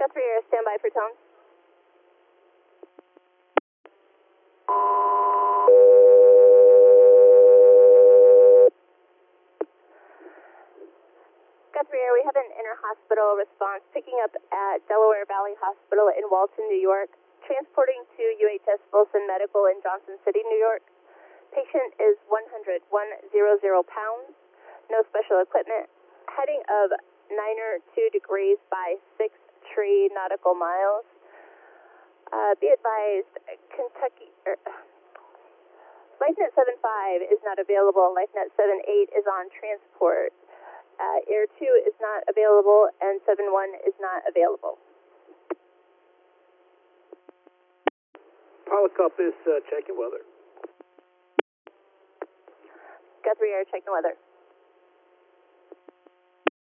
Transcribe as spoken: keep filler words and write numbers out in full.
Guthrie Air, stand by for tone. Guthrie Air, we have an inter-hospital response picking up at Delaware Valley Hospital in Walton, New York, transporting to U H S Wilson Medical in Johnson City, New York. Patient is one hundred, one hundred pounds, no special equipment, heading of niner two degrees by six tree nautical miles. Uh, be advised, Kentucky, er, LifeNet seven five is not available, LifeNet seven eight is on transport. Uh, Air two is not available, and seven one is not available. Pilot Cup is uh, checking weather. Guthrie Air, checking weather.